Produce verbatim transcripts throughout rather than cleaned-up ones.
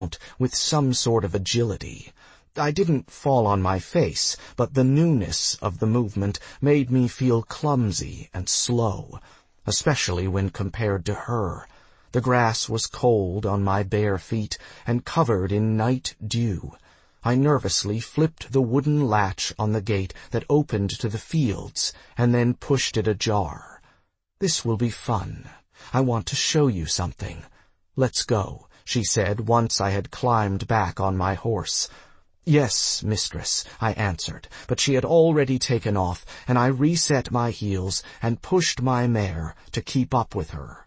with some sort of agility. I didn't fall on my face, but the newness of the movement made me feel clumsy and slow, especially when compared to her. The grass was cold on my bare feet and covered in night dew. I nervously flipped the wooden latch on the gate that opened to the fields and then pushed it ajar. "This will be fun. I want to show you something. Let's go," she said once I had climbed back on my horse. "Yes, mistress," I answered, but she had already taken off, and I reset my heels and pushed my mare to keep up with her.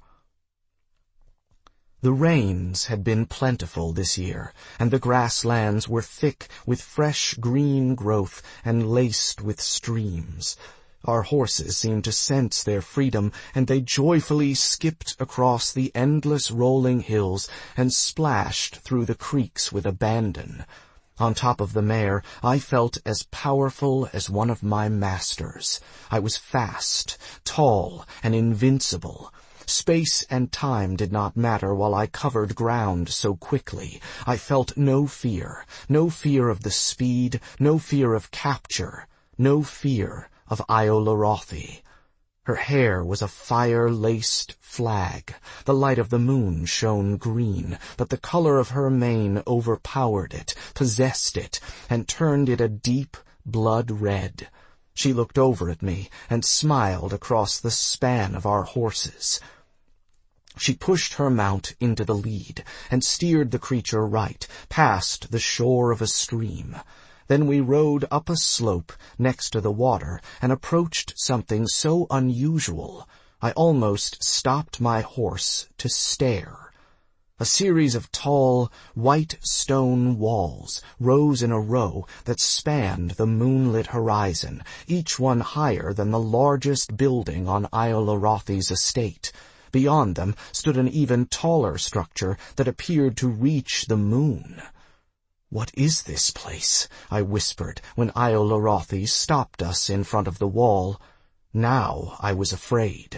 The rains had been plentiful this year, and the grasslands were thick with fresh green growth and laced with streams. Our horses seemed to sense their freedom, and they joyfully skipped across the endless rolling hills and splashed through the creeks with abandon. On top of the mare, I felt as powerful as one of my masters. I was fast, tall, and invincible. Space and time did not matter while I covered ground so quickly. I felt no fear, no fear of the speed, no fear of capture, no fear of Iolarothi. Her hair was a fire-laced flag. The light of the moon shone green, but the color of her mane overpowered it, possessed it, and turned it a deep blood red. She looked over at me and smiled across the span of our horses. She pushed her mount into the lead and steered the creature right, past the shore of a stream. Then we rode up a slope next to the water and approached something so unusual I almost stopped my horse to stare. A series of tall, white stone walls rose in a row that spanned the moonlit horizon, each one higher than the largest building on Iolarathi's estate. Beyond them stood an even taller structure that appeared to reach the moon. "What is this place?" I whispered when Iolarothi stopped us in front of the wall. Now I was afraid.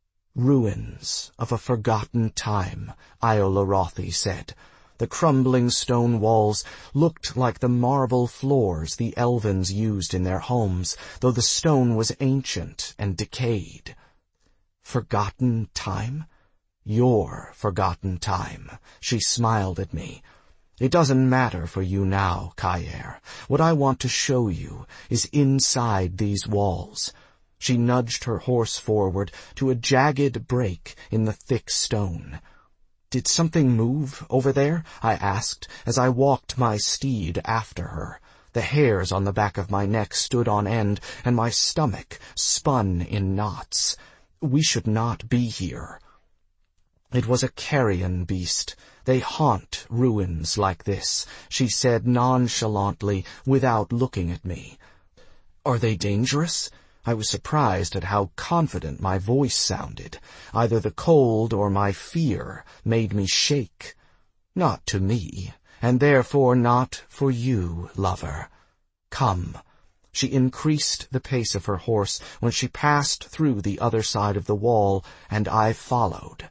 "Ruins of a forgotten time," Iolarothi said. The crumbling stone walls looked like the marble floors the Elvens used in their homes, though the stone was ancient and decayed. "Forgotten time? Your forgotten time," she smiled at me. "It doesn't matter for you now, Kaer. What I want to show you is inside these walls." She nudged her horse forward to a jagged break in the thick stone. "Did something move over there?" I asked as I walked my steed after her. The hairs on the back of my neck stood on end, and my stomach spun in knots. We should not be here. "It was a carrion beast. They haunt ruins like this," she said nonchalantly without looking at me. "Are they dangerous?" I was surprised at how confident my voice sounded. Either the cold or my fear made me shake. "Not to me, and therefore not for you, lover. Come." She increased the pace of her horse when she passed through the other side of the wall, and I followed.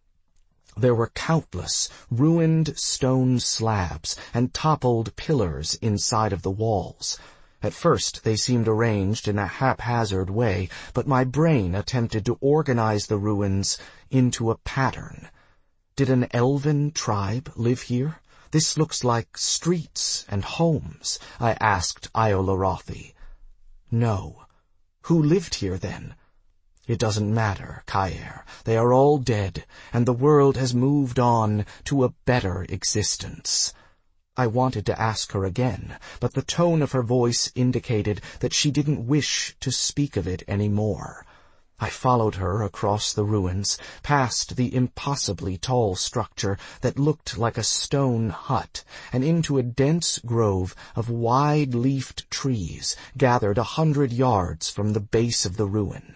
There were countless ruined stone slabs and toppled pillars inside of the walls. At first they seemed arranged in a haphazard way, but my brain attempted to organize the ruins into a pattern. Did an elven tribe live here? "This looks like streets and homes," I asked Iolarothi. "No. Who lived here then?" "It doesn't matter, Kaer. They are all dead, and the world has moved on to a better existence." I wanted to ask her again, but the tone of her voice indicated that she didn't wish to speak of it any more. I followed her across the ruins, past the impossibly tall structure that looked like a stone hut, and into a dense grove of wide-leafed trees gathered a hundred yards from the base of the ruin.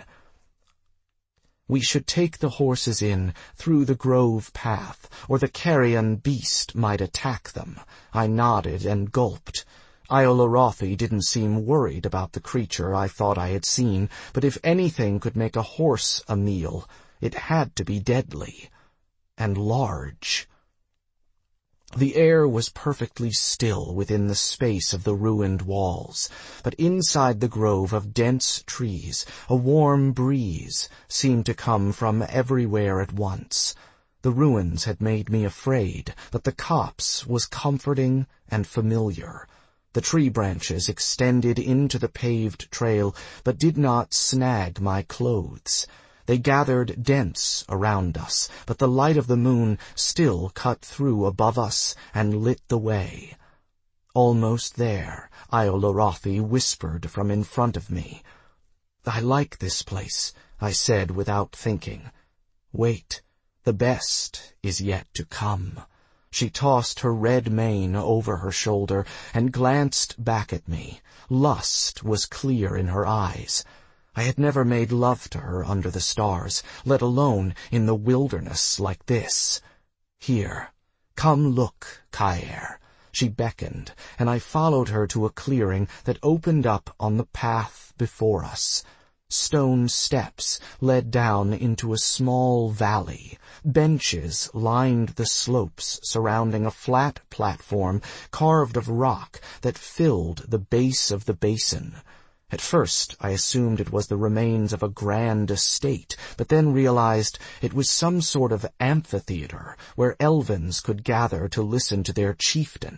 "We should take the horses in through the grove path, or the carrion beast might attack them." I nodded and gulped. Iolarothi didn't seem worried about the creature I thought I had seen, but if anything could make a horse a meal, it had to be deadly. And large. The air was perfectly still within the space of the ruined walls, but inside the grove of dense trees a warm breeze seemed to come from everywhere at once. The ruins had made me afraid, but the copse was comforting and familiar. The tree branches extended into the paved trail, but did not snag my clothes. They gathered dense around us, but the light of the moon still cut through above us and lit the way. Almost there, Iolarathi whispered from in front of me. "I like this place," I said without thinking. "Wait, the best is yet to come." She tossed her red mane over her shoulder and glanced back at me. Lust was clear in her eyes. I had never made love to her under the stars, let alone in the wilderness like this. "Here, come look, Kaer." She beckoned, and I followed her to a clearing that opened up on the path before us. Stone steps led down into a small valley. Benches lined the slopes surrounding a flat platform carved of rock that filled the base of the basin. At first I assumed it was the remains of a grand estate, but then realized it was some sort of amphitheater where elvins could gather to listen to their chieftain.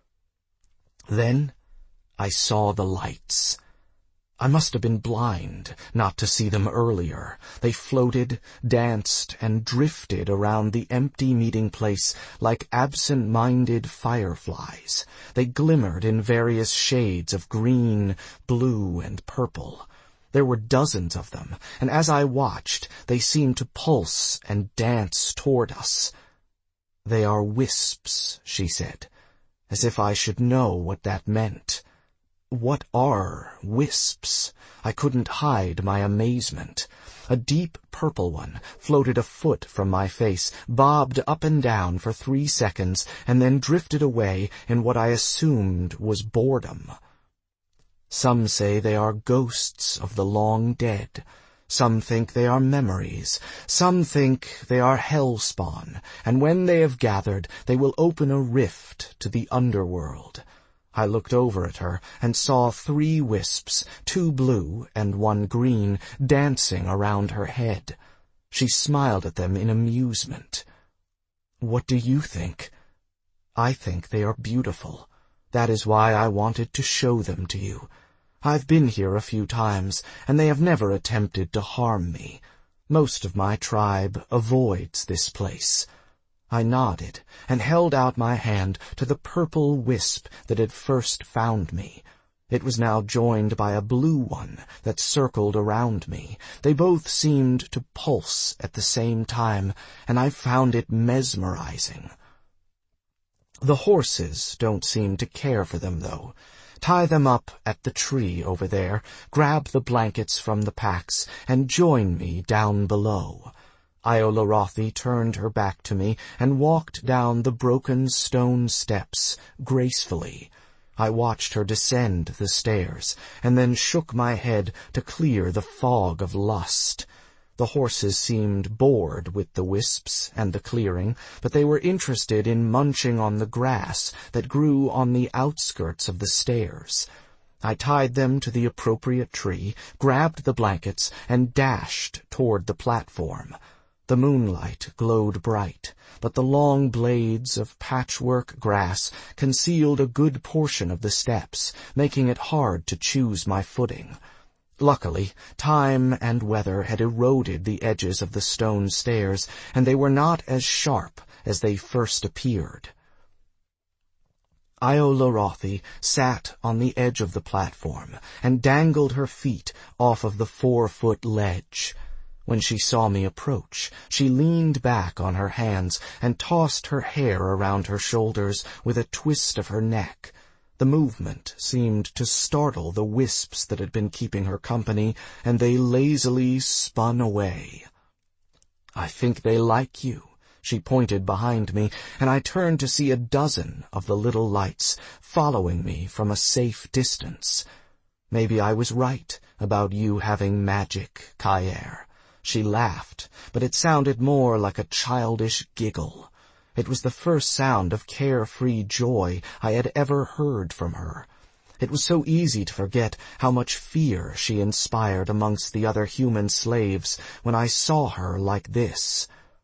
Then I saw the lights. I must have been blind not to see them earlier. They floated, danced, and drifted around the empty meeting place like absent-minded fireflies. They glimmered in various shades of green, blue, and purple. There were dozens of them, and as I watched, they seemed to pulse and dance toward us. "They are wisps," she said, as if I should know what that meant. What are wisps? I couldn't hide my amazement. A deep purple one floated a foot from my face, bobbed up and down for three seconds, and then drifted away in what I assumed was boredom. Some say they are ghosts of the long dead. Some think they are memories. Some think they are hellspawn, and when they have gathered, they will open a rift to the underworld. I looked over at her and saw three wisps, two blue and one green, dancing around her head. She smiled at them in amusement. "What do you think?" "I think they are beautiful. That is why I wanted to show them to you. I've been here a few times, and they have never attempted to harm me. Most of my tribe avoids this place." I nodded and held out my hand to the purple wisp that had first found me. It was now joined by a blue one that circled around me. They both seemed to pulse at the same time, and I found it mesmerizing. The horses don't seem to care for them, though. Tie them up at the tree over there, grab the blankets from the packs, and join me down below. Iolarathi turned her back to me and walked down the broken stone steps gracefully. I watched her descend the stairs, and then shook my head to clear the fog of lust. The horses seemed bored with the wisps and the clearing, but they were interested in munching on the grass that grew on the outskirts of the stairs. I tied them to the appropriate tree, grabbed the blankets, and dashed toward the platform. The moonlight glowed bright, but the long blades of patchwork grass concealed a good portion of the steps, making it hard to choose my footing. Luckily, time and weather had eroded the edges of the stone stairs, and they were not as sharp as they first appeared. Iolarathi sat on the edge of the platform and dangled her feet off of the four-foot ledge. When she saw me approach, she leaned back on her hands and tossed her hair around her shoulders with a twist of her neck. The movement seemed to startle the wisps that had been keeping her company, and they lazily spun away. "I think they like you." She pointed behind me, and I turned to see a dozen of the little lights following me from a safe distance. "Maybe I was right about you having magic, Kaer." She laughed, but it sounded more like a childish giggle. It was the first sound of carefree joy I had ever heard from her. It was so easy to forget how much fear she inspired amongst the other human slaves when I saw her like this.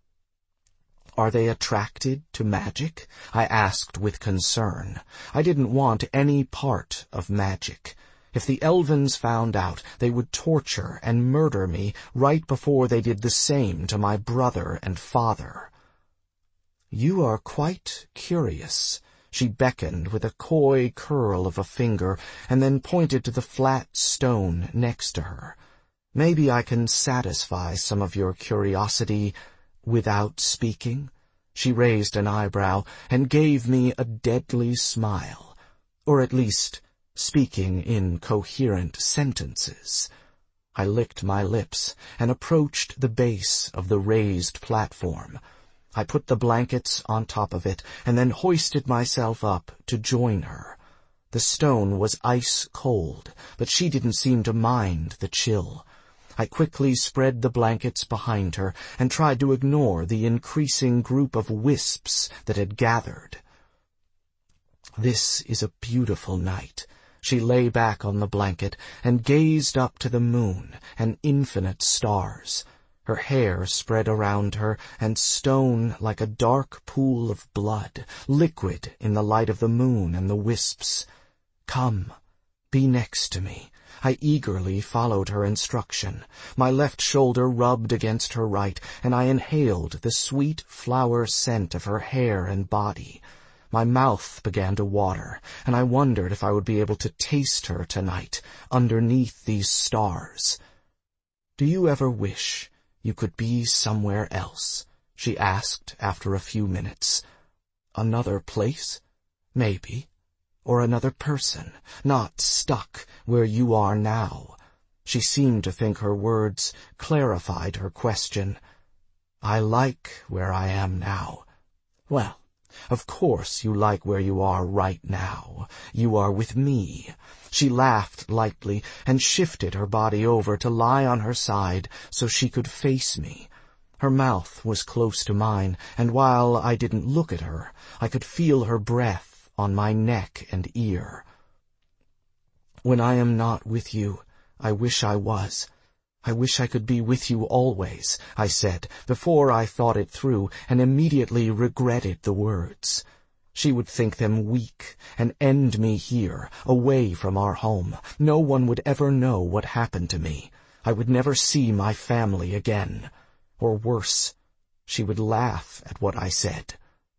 "Are they attracted to magic?" I asked with concern. I didn't want any part of magic. If the Elvens found out, they would torture and murder me right before they did the same to my brother and father. "You are quite curious." She beckoned with a coy curl of a finger and then pointed to the flat stone next to her. "Maybe I can satisfy some of your curiosity without speaking?" She raised an eyebrow and gave me a deadly smile, or at least speaking in coherent sentences. I licked my lips and approached the base of the raised platform. I put the blankets on top of it and then hoisted myself up to join her. The stone was ice cold, but she didn't seem to mind the chill. I quickly spread the blankets behind her and tried to ignore the increasing group of wisps that had gathered. "This is a beautiful night." She lay back on the blanket and gazed up to the moon and infinite stars. Her hair spread around her and stone like a dark pool of blood, liquid in the light of the moon and the wisps. "Come, be next to me." I eagerly followed her instruction. My left shoulder rubbed against her right, and I inhaled the sweet flower scent of her hair and body. My mouth began to water, and I wondered if I would be able to taste her tonight, underneath these stars. "Do you ever wish you could be somewhere else?" she asked after a few minutes. "Another place? Maybe. Or another person, not stuck where you are now." She seemed to think her words clarified her question. "I like where I am now." "Well, of course you like where you are right now. You are with me." She laughed lightly and shifted her body over to lie on her side so she could face me. Her mouth was close to mine, and while I didn't look at her, I could feel her breath on my neck and ear. "When I am not with you, I wish I was. I wish I could be with you always," I said, before I thought it through, and immediately regretted the words. She would think them weak and end me here, away from our home. No one would ever know what happened to me. I would never see my family again. Or worse, she would laugh at what I said.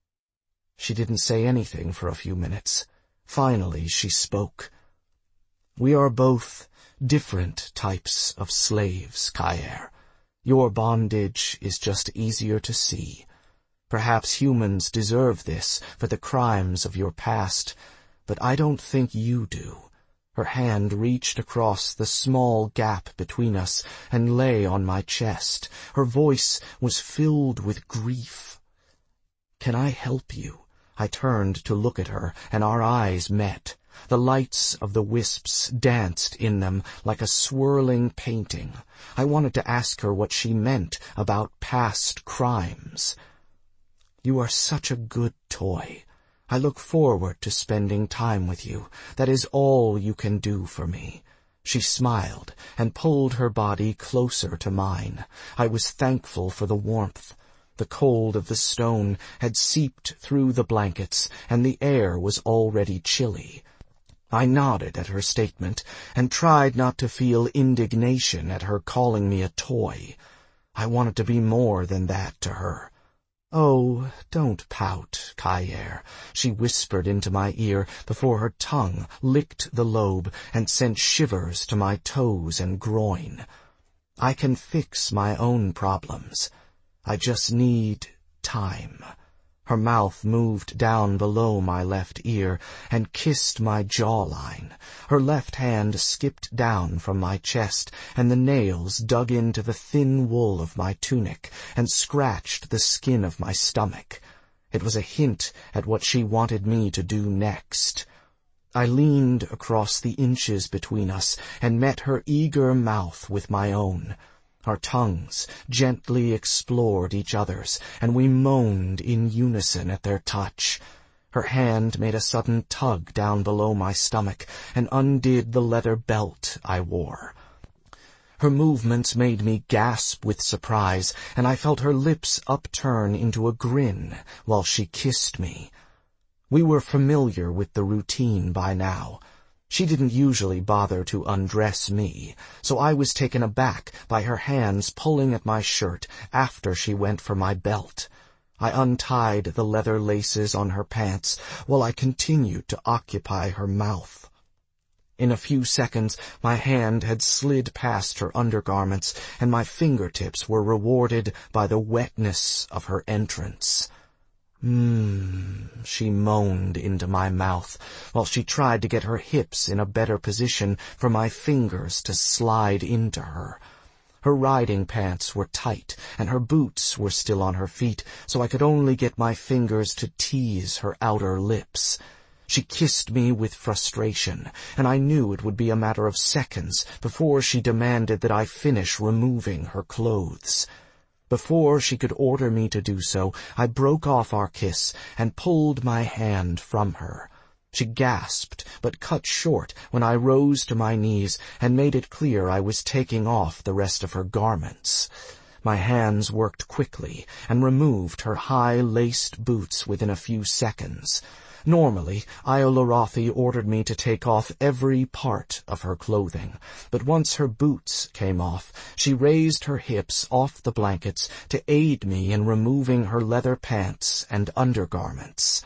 She didn't say anything for a few minutes. Finally, she spoke. "We are both different types of slaves, Kaer. Your bondage is just easier to see. Perhaps humans deserve this for the crimes of your past, but I don't think you do." Her hand reached across the small gap between us and lay on my chest. Her voice was filled with grief. "Can I help you?" I turned to look at her, and our eyes met. The lights of the wisps danced in them like a swirling painting. I wanted to ask her what she meant about past crimes. "You are such a good toy. I look forward to spending time with you. That is all you can do for me." She smiled and pulled her body closer to mine. I was thankful for the warmth. The cold of the stone had seeped through the blankets, and the air was already chilly. I nodded at her statement and tried not to feel indignation at her calling me a toy. I wanted to be more than that to her. "Oh, don't pout, Kaer," she whispered into my ear before her tongue licked the lobe and sent shivers to my toes and groin. "I can fix my own problems. I just need time." Her mouth moved down below my left ear and kissed my jawline. Her left hand skipped down from my chest, and the nails dug into the thin wool of my tunic and scratched the skin of my stomach. It was a hint at what she wanted me to do next. I leaned across the inches between us and met her eager mouth with my own. Our tongues gently explored each other's, and we moaned in unison at their touch. Her hand made a sudden tug down below my stomach and undid the leather belt I wore. Her movements made me gasp with surprise, and I felt her lips upturn into a grin while she kissed me. We were familiar with the routine by now. She didn't usually bother to undress me, so I was taken aback by her hands pulling at my shirt after she went for my belt. I untied the leather laces on her pants while I continued to occupy her mouth. In a few seconds, my hand had slid past her undergarments, and my fingertips were rewarded by the wetness of her entrance. Mmm, she moaned into my mouth, while she tried to get her hips in a better position for my fingers to slide into her. Her riding pants were tight, and her boots were still on her feet, so I could only get my fingers to tease her outer lips. She kissed me with frustration, and I knew it would be a matter of seconds before she demanded that I finish removing her clothes. Before she could order me to do so, I broke off our kiss and pulled my hand from her. She gasped, but cut short when I rose to my knees and made it clear I was taking off the rest of her garments. My hands worked quickly and removed her high-laced boots within a few seconds. Normally, Iolarothi ordered me to take off every part of her clothing, but once her boots came off, she raised her hips off the blankets to aid me in removing her leather pants and undergarments.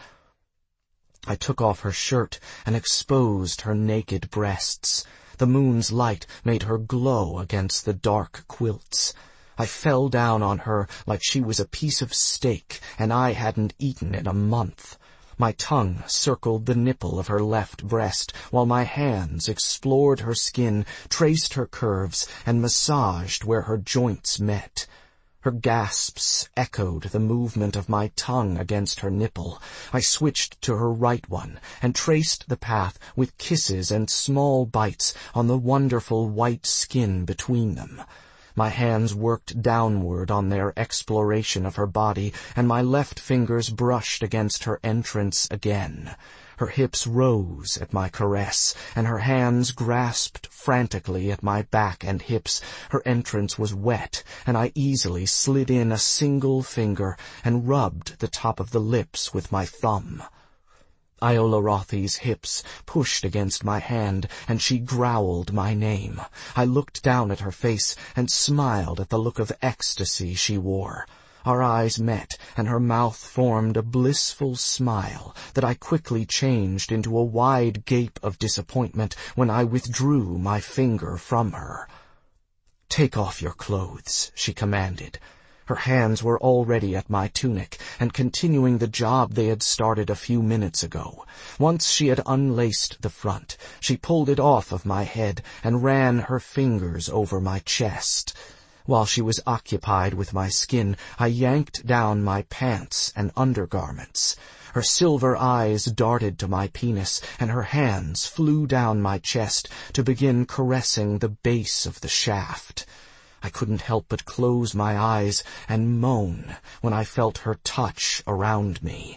I took off her shirt and exposed her naked breasts. The moon's light made her glow against the dark quilts. I fell down on her like she was a piece of steak and I hadn't eaten in a month. My tongue circled the nipple of her left breast, while my hands explored her skin, traced her curves, and massaged where her joints met. Her gasps echoed the movement of my tongue against her nipple. I switched to her right one and traced the path with kisses and small bites on the wonderful white skin between them. My hands worked downward on their exploration of her body, and my left fingers brushed against her entrance again. Her hips rose at my caress, and her hands grasped frantically at my back and hips. Her entrance was wet, and I easily slid in a single finger and rubbed the top of the lips with my thumb. Iolarathi's hips pushed against my hand, and she growled my name. I looked down at her face and smiled at the look of ecstasy she wore. Our eyes met, and her mouth formed a blissful smile that I quickly changed into a wide gape of disappointment when I withdrew my finger from her. "Take off your clothes," she commanded. Her hands were already at my tunic and continuing the job they had started a few minutes ago. Once she had unlaced the front, she pulled it off of my head and ran her fingers over my chest. While she was occupied with my skin, I yanked down my pants and undergarments. Her silver eyes darted to my penis, and her hands flew down my chest to begin caressing the base of the shaft. I couldn't help but close my eyes and moan when I felt her touch around me.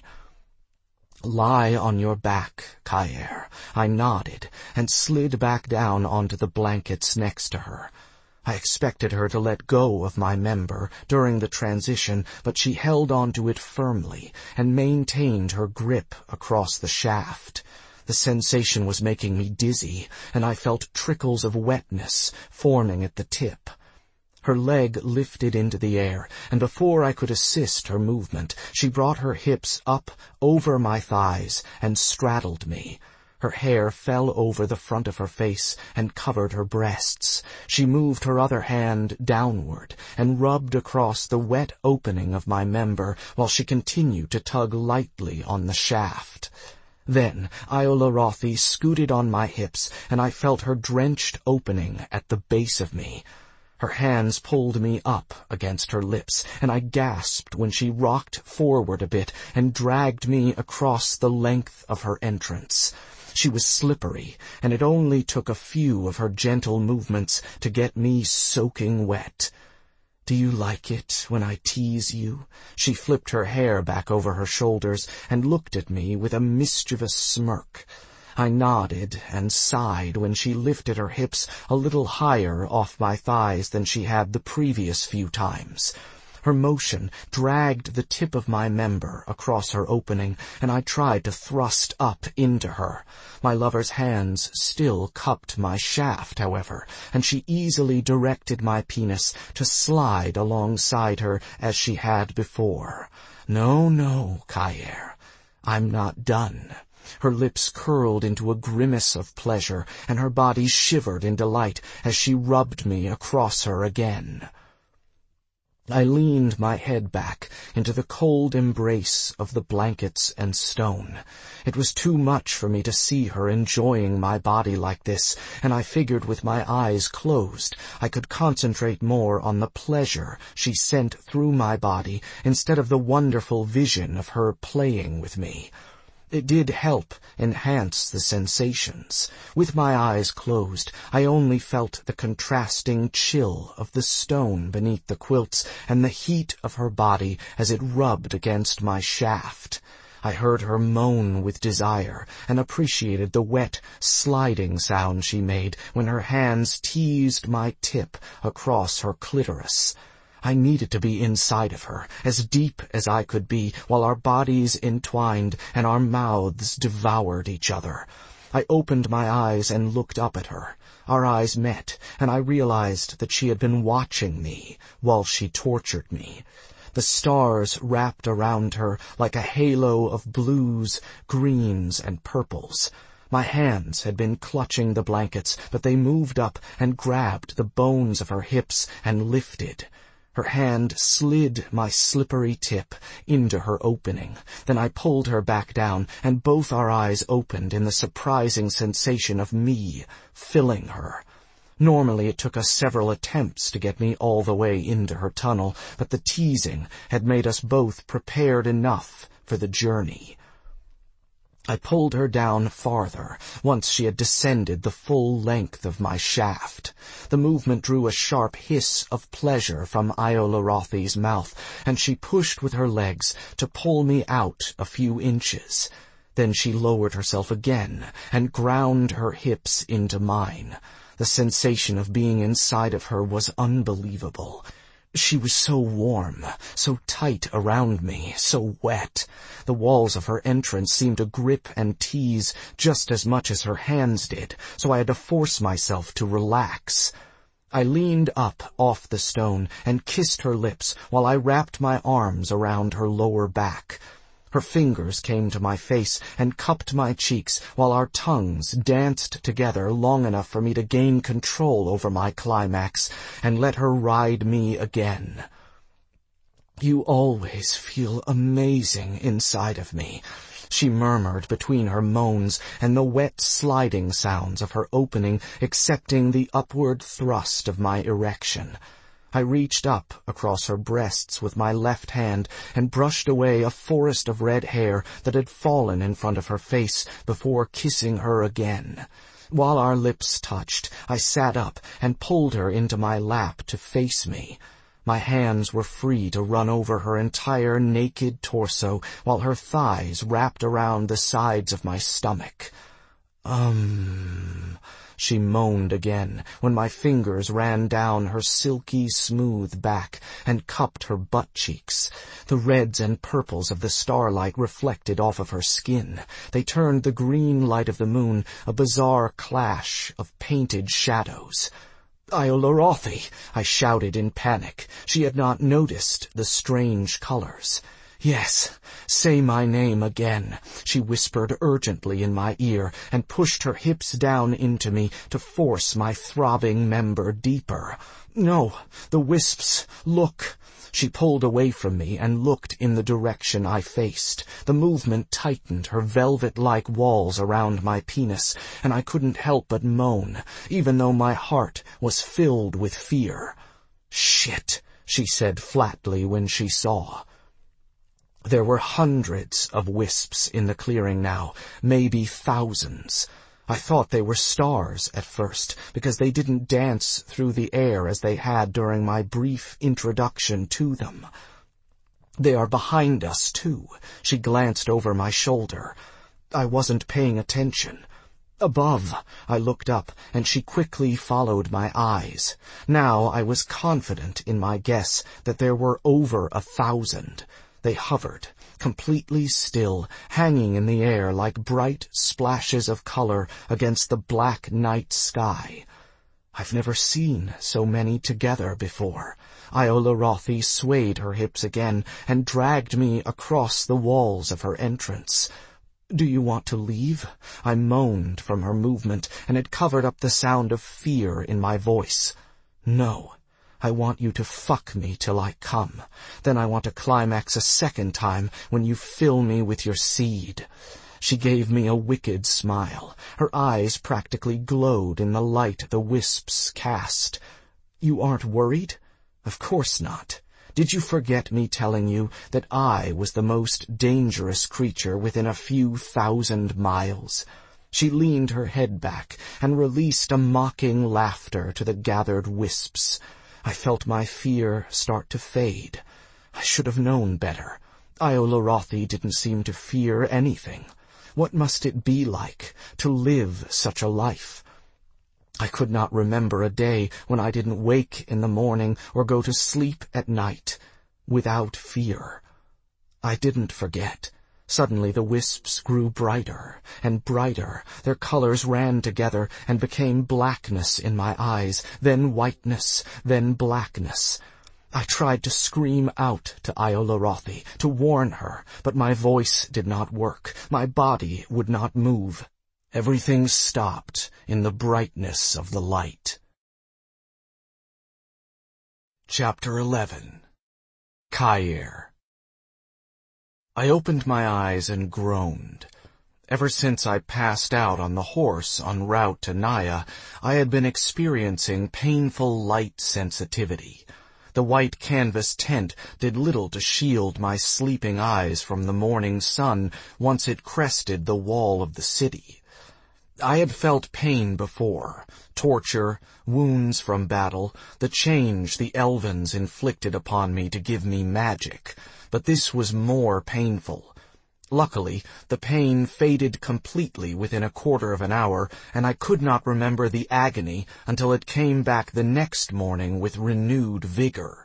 "Lie on your back, Kaer." I nodded and slid back down onto the blankets next to her. I expected her to let go of my member during the transition, but she held onto it firmly and maintained her grip across the shaft. The sensation was making me dizzy, and I felt trickles of wetness forming at the tip. Her leg lifted into the air, and before I could assist her movement, she brought her hips up over my thighs and straddled me. Her hair fell over the front of her face and covered her breasts. She moved her other hand downward and rubbed across the wet opening of my member while she continued to tug lightly on the shaft. Then Iolarothi scooted on my hips, and I felt her drenched opening at the base of me. Her hands pulled me up against her lips, and I gasped when she rocked forward a bit and dragged me across the length of her entrance. She was slippery, and it only took a few of her gentle movements to get me soaking wet. "Do you like it when I tease you?" She flipped her hair back over her shoulders and looked at me with a mischievous smirk. I nodded and sighed when she lifted her hips a little higher off my thighs than she had the previous few times. Her motion dragged the tip of my member across her opening, and I tried to thrust up into her. My lover's hands still cupped my shaft, however, and she easily directed my penis to slide alongside her as she had before. "No, no, Kayer, I'm not done." Her lips curled into a grimace of pleasure, and her body shivered in delight as she rubbed me across her again. I leaned my head back into the cold embrace of the blankets and stone. It was too much for me to see her enjoying my body like this, and I figured with my eyes closed I could concentrate more on the pleasure she sent through my body instead of the wonderful vision of her playing with me. It did help enhance the sensations. With my eyes closed, I only felt the contrasting chill of the stone beneath the quilts and the heat of her body as it rubbed against my shaft. I heard her moan with desire and appreciated the wet, sliding sound she made when her hands teased my tip across her clitoris. I needed to be inside of her, as deep as I could be, while our bodies entwined and our mouths devoured each other. I opened my eyes and looked up at her. Our eyes met, and I realized that she had been watching me while she tortured me. The stars wrapped around her like a halo of blues, greens, and purples. My hands had been clutching the blankets, but they moved up and grabbed the bones of her hips and lifted. Her hand slid my slippery tip into her opening. Then I pulled her back down, and both our eyes opened in the surprising sensation of me filling her. Normally it took us several attempts to get me all the way into her tunnel, but the teasing had made us both prepared enough for the journey. I pulled her down farther, once she had descended the full length of my shaft. The movement drew a sharp hiss of pleasure from Iolarathi's mouth, and she pushed with her legs to pull me out a few inches. Then she lowered herself again and ground her hips into mine. The sensation of being inside of her was unbelievable. She was so warm, so tight around me, so wet. The walls of her entrance seemed to grip and tease just as much as her hands did, so I had to force myself to relax. I leaned up off the stone and kissed her lips while I wrapped my arms around her lower back. Her fingers came to my face and cupped my cheeks while our tongues danced together long enough for me to gain control over my climax and let her ride me again. "You always feel amazing inside of me," she murmured between her moans and the wet sliding sounds of her opening accepting the upward thrust of my erection. I reached up across her breasts with my left hand and brushed away a forest of red hair that had fallen in front of her face before kissing her again. While our lips touched, I sat up and pulled her into my lap to face me. My hands were free to run over her entire naked torso while her thighs wrapped around the sides of my stomach. Um... She moaned again when my fingers ran down her silky smooth back and cupped her butt cheeks. The reds and purples of the starlight reflected off of her skin. They turned the green light of the moon a bizarre clash of painted shadows. "Iolarathi!" I shouted in panic. She had not noticed the strange colors. "Yes, say my name again," she whispered urgently in my ear and pushed her hips down into me to force my throbbing member deeper. "No, the wisps, look." She pulled away from me and looked in the direction I faced. The movement tightened her velvet-like walls around my penis, and I couldn't help but moan, even though my heart was filled with fear. "Shit," she said flatly when she saw. There were hundreds of wisps in the clearing now, maybe thousands. I thought they were stars at first, because they didn't dance through the air as they had during my brief introduction to them. They are behind us, too. She glanced over my shoulder. I wasn't paying attention. Above, I looked up, and she quickly followed my eyes. Now I was confident in my guess that there were over a thousand. They hovered, completely still, hanging in the air like bright splashes of color against the black night sky. I've never seen so many together before. Iolarothi swayed her hips again and dragged me across the walls of her entrance. "Do you want to leave?" I moaned from her movement, and it covered up the sound of fear in my voice. "No. I want you to fuck me till I come. Then I want to climax a second time when you fill me with your seed." She gave me a wicked smile. Her eyes practically glowed in the light the wisps cast. "You aren't worried?" "Of course not. Did you forget me telling you that I was the most dangerous creature within a few thousand miles?" She leaned her head back and released a mocking laughter to the gathered wisps. I felt my fear start to fade. I should have known better. Iolarothi didn't seem to fear anything. What must it be like to live such a life? I could not remember a day when I didn't wake in the morning or go to sleep at night without fear. I didn't forget. Suddenly the wisps grew brighter and brighter. Their colors ran together and became blackness in my eyes, then whiteness, then blackness. I tried to scream out to Iolarothi, to warn her, but my voice did not work. My body would not move. Everything stopped in the brightness of the light. Chapter eleven. Kair. I opened my eyes and groaned. Ever since I passed out on the horse en route to Naya, I had been experiencing painful light sensitivity. The white canvas tent did little to shield my sleeping eyes from the morning sun once it crested the wall of the city. I had felt pain before, torture, wounds from battle, the change the Elvens inflicted upon me to give me magic, but this was more painful. Luckily, the pain faded completely within a quarter of an hour, and I could not remember the agony until it came back the next morning with renewed vigor.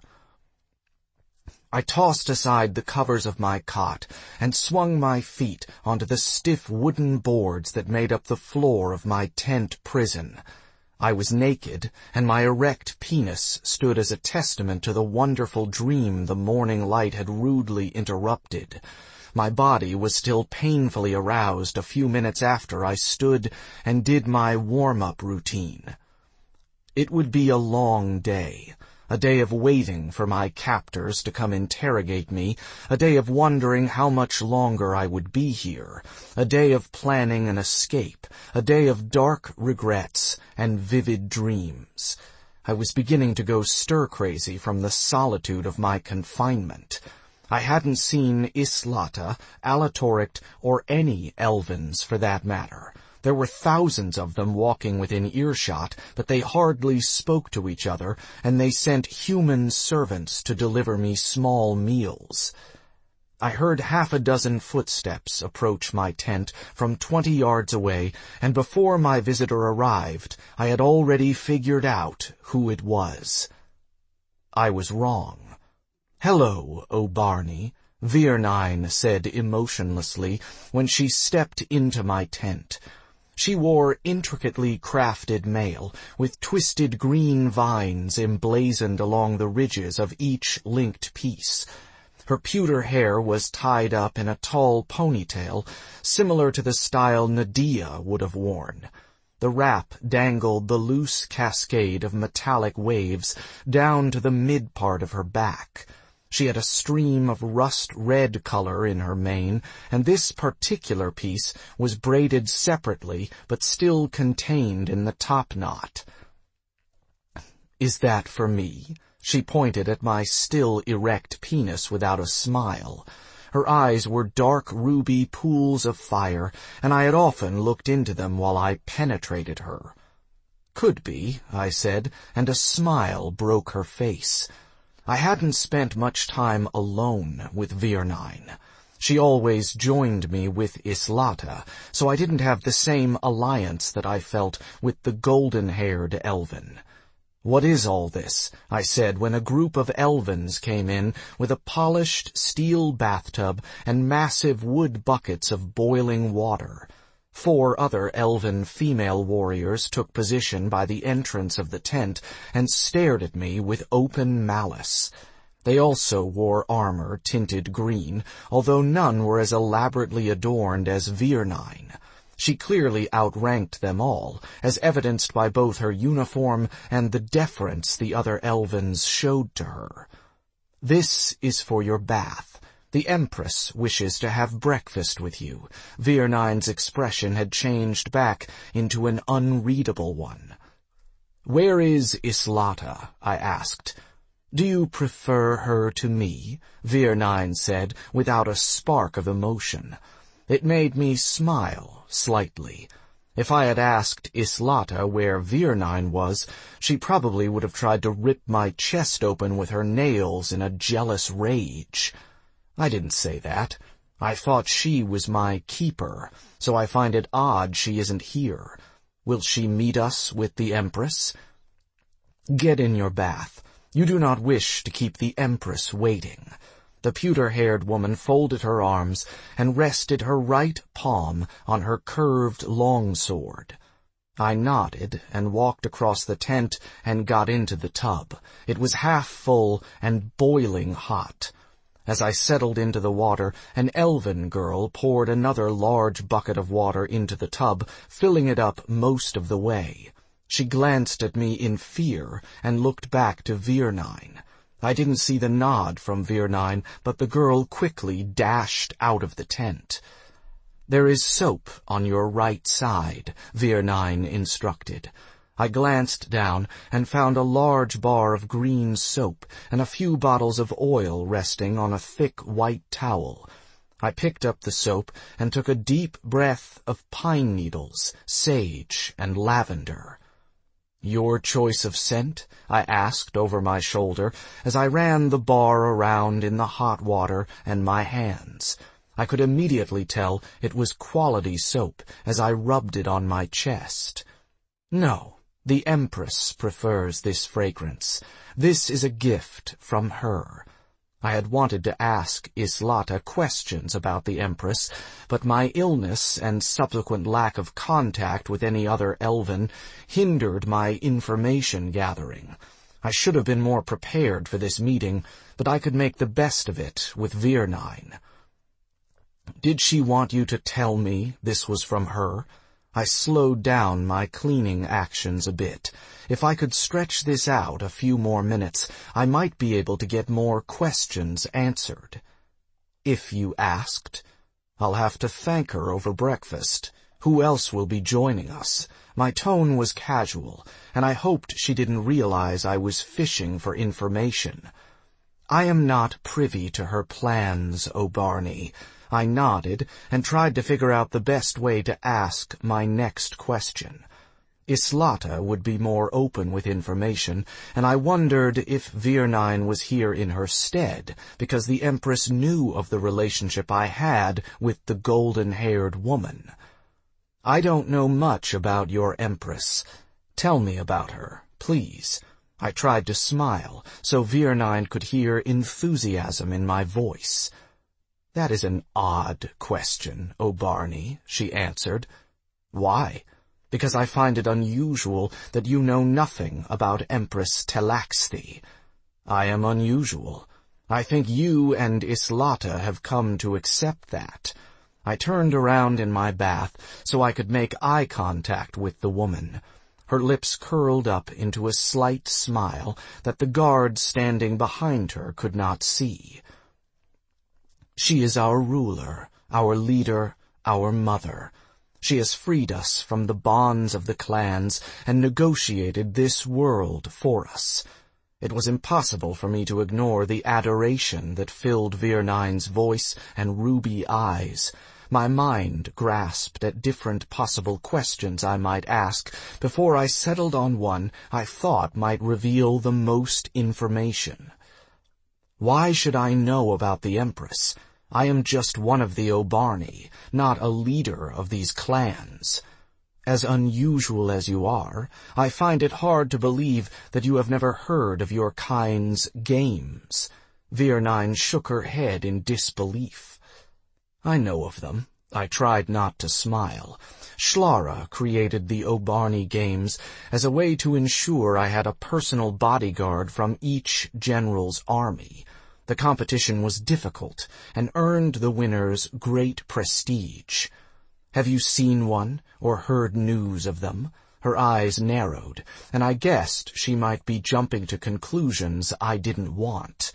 I tossed aside the covers of my cot and swung my feet onto the stiff wooden boards that made up the floor of my tent prison. I was naked, and my erect penis stood as a testament to the wonderful dream the morning light had rudely interrupted. My body was still painfully aroused a few minutes after I stood and did my warm-up routine. It would be a long day. A day of waiting for my captors to come interrogate me, a day of wondering how much longer I would be here, a day of planning an escape, a day of dark regrets and vivid dreams. I was beginning to go stir-crazy from the solitude of my confinement. I hadn't seen Islata, Alatorict, or any Elvens for that matter. There were thousands of them walking within earshot, but they hardly spoke to each other, and they sent human servants to deliver me small meals. I heard half a dozen footsteps approach my tent from twenty yards away, and before my visitor arrived, I had already figured out who it was. I was wrong. "Hello, O Barney," Virnine said emotionlessly when she stepped into my tent. She wore intricately crafted mail, with twisted green vines emblazoned along the ridges of each linked piece. Her pewter hair was tied up in a tall ponytail, similar to the style Nadia would have worn. The wrap dangled the loose cascade of metallic waves down to the mid-part of her back. She had a stream of rust-red color in her mane, and this particular piece was braided separately but still contained in the top knot. "Is that for me?" She pointed at my still erect penis without a smile. Her eyes were dark ruby pools of fire, and I had often looked into them while I penetrated her. "Could be," I said, and a smile broke her face. I hadn't spent much time alone with Virnine. She always joined me with Islata, so I didn't have the same alliance that I felt with the golden-haired elven. "What is all this?" I said when a group of elvens came in with a polished steel bathtub and massive wood buckets of boiling water. Four other elven female warriors took position by the entrance of the tent and stared at me with open malice. They also wore armor tinted green, although none were as elaborately adorned as Virnine. She clearly outranked them all, as evidenced by both her uniform and the deference the other elvens showed to her. "This is for your bath. The Empress wishes to have breakfast with you." Virnine's expression had changed back into an unreadable one. "Where is Islata?" I asked. "Do you prefer her to me?" Virnine said, without a spark of emotion. It made me smile slightly. If I had asked Islata where Virnine was, she probably would have tried to rip my chest open with her nails in a jealous rage. I didn't say that. I thought she was my keeper, so I find it odd she isn't here. Will she meet us with the Empress? "Get in your bath. You do not wish to keep the Empress waiting." The pewter-haired woman folded her arms and rested her right palm on her curved longsword. I nodded and walked across the tent and got into the tub. It was half full and boiling hot. As I settled into the water, an elven girl poured another large bucket of water into the tub, filling it up most of the way. She glanced at me in fear and looked back to Virnine. I didn't see the nod from Virnine, but the girl quickly dashed out of the tent. "There is soap on your right side," Virnine instructed. I glanced down and found a large bar of green soap and a few bottles of oil resting on a thick white towel. I picked up the soap and took a deep breath of pine needles, sage, and lavender. "Your choice of scent?" I asked over my shoulder as I ran the bar around in the hot water and my hands. I could immediately tell it was quality soap as I rubbed it on my chest. "No, the Empress prefers this fragrance. This is a gift from her." I had wanted to ask Islata questions about the Empress, but my illness and subsequent lack of contact with any other elven hindered my information gathering. I should have been more prepared for this meeting, but I could make the best of it with Virnine. "Did she want you to tell me this was from her?" I slowed down my cleaning actions a bit. If I could stretch this out a few more minutes, I might be able to get more questions answered. "If you asked, I'll have to thank her over breakfast. Who else will be joining us?" My tone was casual, and I hoped she didn't realize I was fishing for information. "I am not privy to her plans, O'Barney." I nodded and tried to figure out the best way to ask my next question. Islata would be more open with information, and I wondered if Virnine was here in her stead because the Empress knew of the relationship I had with the golden-haired woman. "I don't know much about your Empress. Tell me about her, please." I tried to smile so Virnine could hear enthusiasm in my voice. "That is an odd question, O'Barney," she answered. "Why?" "Because I find it unusual that you know nothing about Empress Talaxthi." "I am unusual. I think you and Islata have come to accept that." I turned around in my bath so I could make eye contact with the woman. Her lips curled up into a slight smile that the guard standing behind her could not see. "She is our ruler, our leader, our mother. She has freed us from the bonds of the clans and negotiated this world for us. It was impossible for me to ignore the adoration that filled Vir-Nine's voice and ruby eyes. My mind grasped at different possible questions I might ask before I settled on one I thought might reveal the most information. Why should I know about the Empress? I am just one of the Obarni, not a leader of these clans. As unusual as you are, I find it hard to believe that you have never heard of your kind's games. Vir-Nine shook her head in disbelief. I know of them. I tried not to smile. Shlara created the Obarni Games as a way to ensure I had a personal bodyguard from each general's army. The competition was difficult and earned the winners great prestige. Have you seen one or heard news of them? Her eyes narrowed, and I guessed she might be jumping to conclusions I didn't want.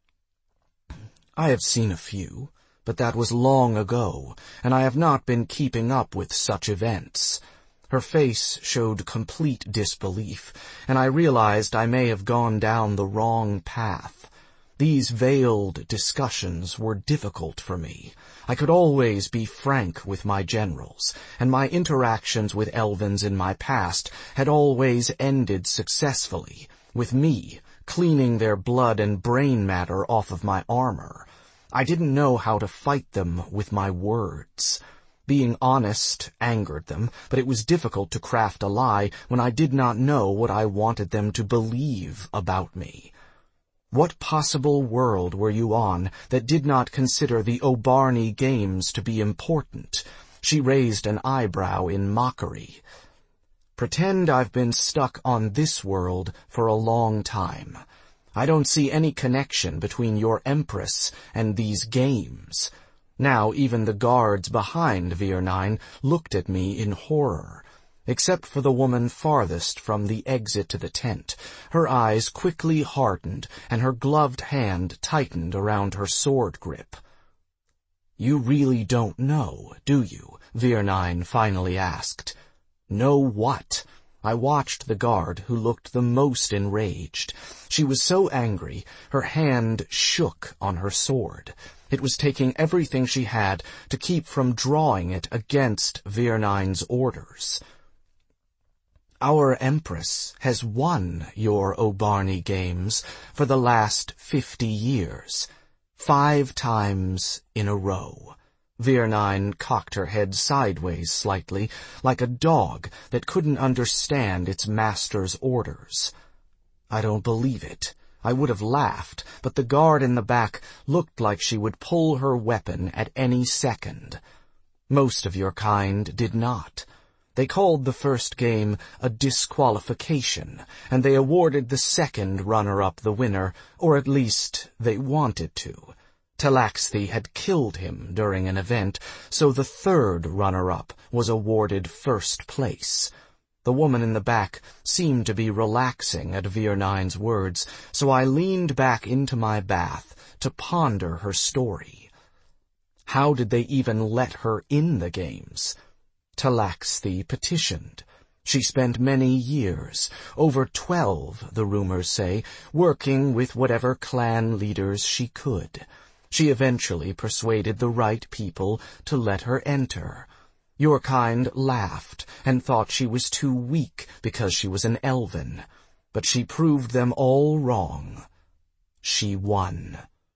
I have seen a few, but that was long ago, and I have not been keeping up with such events. Her face showed complete disbelief, and I realized I may have gone down the wrong path. These veiled discussions were difficult for me. I could always be frank with my generals, and my interactions with Elvens in my past had always ended successfully, with me cleaning their blood and brain matter off of my armor. I didn't know how to fight them with my words. Being honest angered them, but it was difficult to craft a lie when I did not know what I wanted them to believe about me. What possible world were you on that did not consider the Obarni Games to be important? She raised an eyebrow in mockery. Pretend I've been stuck on this world for a long time. I don't see any connection between your Empress and these games. Now even the guards behind Vir-Nine looked at me in horror. Except for the woman farthest from the exit to the tent, her eyes quickly hardened and her gloved hand tightened around her sword grip. You really don't know, do you? Vir-Nine finally asked. Know what? I watched the guard who looked the most enraged. She was so angry, her hand shook on her sword. It was taking everything she had to keep from drawing it against Vir-Nine's orders. Our Empress has won your Obarni Games for the last fifty years, five times in a row. Vir-Nine cocked her head sideways slightly, like a dog that couldn't understand its master's orders. I don't believe it. I would have laughed, but the guard in the back looked like she would pull her weapon at any second. Most of your kind did not. They called the first game a disqualification, and they awarded the second runner-up the winner, or at least they wanted to. Talaxthi had killed him during an event, so the third runner-up was awarded first place. The woman in the back seemed to be relaxing at Vir-Nine's words, so I leaned back into my bath to ponder her story. How did they even let her in the games? Talaxthi petitioned. She spent many years, over twelve, the rumors say, working with whatever clan leaders she could. She eventually persuaded the right people to let her enter. Your kind laughed and thought she was too weak because she was an Elven, but she proved them all wrong. She won.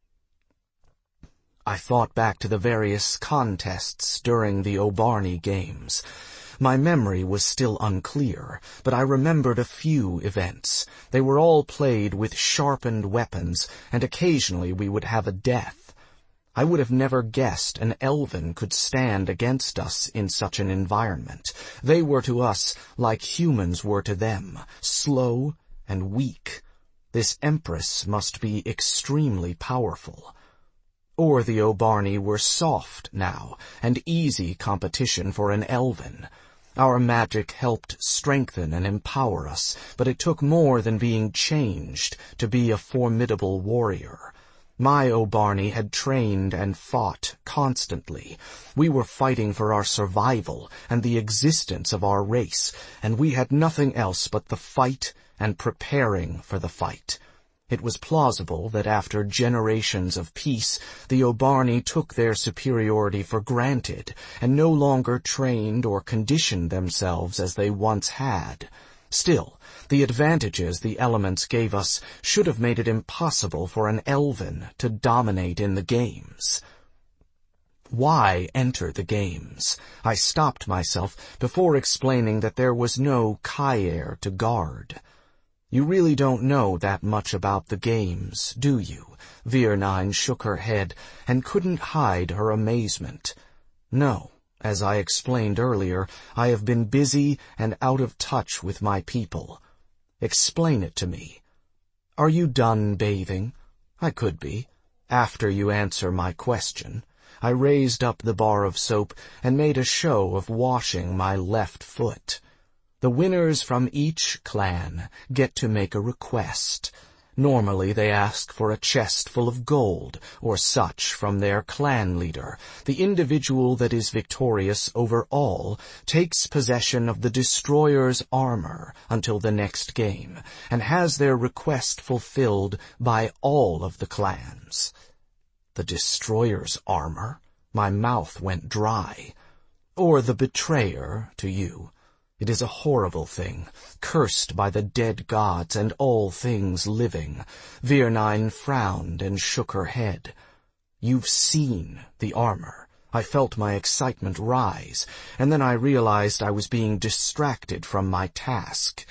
I thought back to the various contests during the Obarni Games. My memory was still unclear, but I remembered a few events. They were all played with sharpened weapons, and occasionally we would have a death. I would have never guessed an Elven could stand against us in such an environment. They were to us like humans were to them, slow and weak. This Empress must be extremely powerful. Or the Obarni were soft now, and easy competition for an Elven. Our magic helped strengthen and empower us, but it took more than being changed to be a formidable warrior. My Obarni had trained and fought constantly. We were fighting for our survival and the existence of our race, and we had nothing else but the fight and preparing for the fight. It was plausible that after generations of peace, the Obarni took their superiority for granted and no longer trained or conditioned themselves as they once had. Still, the advantages the elements gave us should have made it impossible for an elven to dominate in the games. Why enter the games? I stopped myself before explaining that there was no Kyair to guard. You really don't know that much about the games, do you? Virnine shook her head and couldn't hide her amazement. No, as I explained earlier, I have been busy and out of touch with my people. Explain it to me. Are you done bathing? I could be, after you answer my question. I raised up the bar of soap and made a show of washing my left foot. The winners from each clan get to make a request. Normally they ask for a chest full of gold or such from their clan leader. The individual that is victorious over all takes possession of the destroyer's armor until the next game and has their request fulfilled by all of the clans. The destroyer's armor? My mouth went dry. Or the betrayer to you. It is a horrible thing, cursed by the dead gods and all things living. Virnine frowned and shook her head. You've seen the armor. I felt my excitement rise, and then I realized I was being distracted from my task.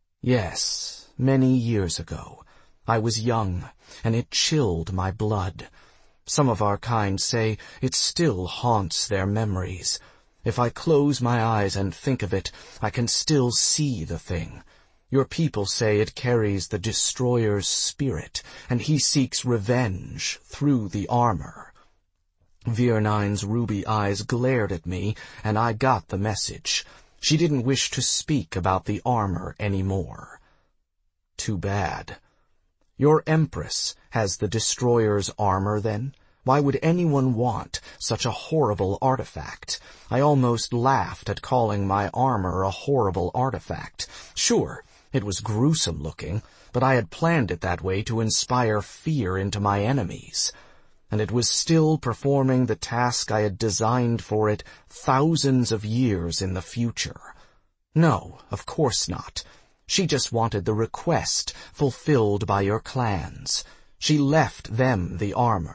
Yes, many years ago. I was young, and it chilled my blood. Some of our kind say it still haunts their memories. If I close my eyes and think of it, I can still see the thing. Your people say it carries the destroyer's spirit, and he seeks revenge through the armor. Virnine's ruby eyes glared at me, and I got the message. She didn't wish to speak about the armor anymore. Too bad. Your Empress has the destroyer's armor, then? Why would anyone want such a horrible artifact? I almost laughed at calling my armor a horrible artifact. Sure, it was gruesome looking, but I had planned it that way to inspire fear into my enemies. And it was still performing the task I had designed for it thousands of years in the future. No, of course not. She just wanted the request fulfilled by your clans. She left them the armor.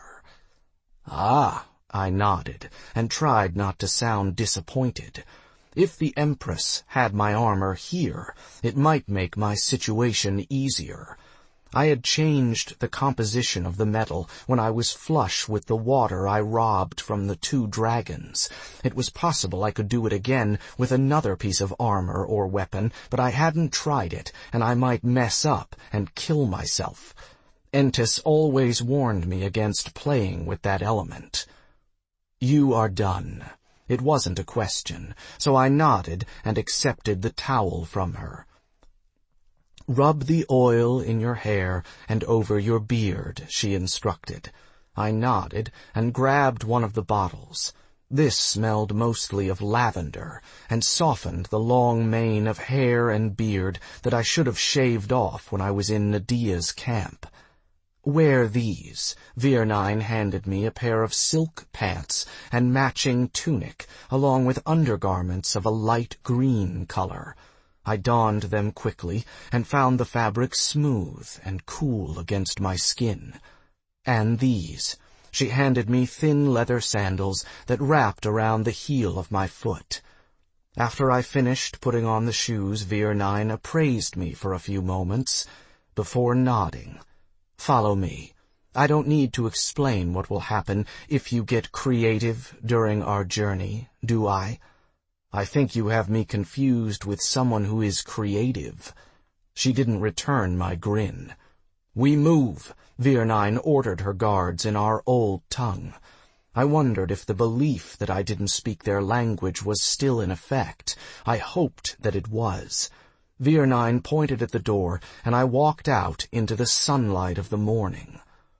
Ah, I nodded, and tried not to sound disappointed. If the Empress had my armor here, it might make my situation easier. I had changed the composition of the metal when I was flush with the water I robbed from the two dragons. It was possible I could do it again with another piece of armor or weapon, but I hadn't tried it, and I might mess up and kill myself. Entis always warned me against playing with that element. You are done. It wasn't a question, so I nodded and accepted the towel from her. Rub the oil in your hair and over your beard, she instructed. I nodded and grabbed one of the bottles. This smelled mostly of lavender and softened the long mane of hair and beard that I should have shaved off when I was in Nadia's camp. Wear these. Virnine handed me a pair of silk pants and matching tunic, along with undergarments of a light green color. I donned them quickly and found the fabric smooth and cool against my skin. And these. She handed me thin leather sandals that wrapped around the heel of my foot. After I finished putting on the shoes, Virnine appraised me for a few moments before nodding. Follow me. I don't need to explain what will happen if you get creative during our journey, do I? I think you have me confused with someone who is creative. She didn't return my grin. We move, Virnine ordered her guards in our old tongue. I wondered if the belief that I didn't speak their language was still in effect. I hoped that it was. Virnine pointed at the door, and I walked out into the sunlight of the morning.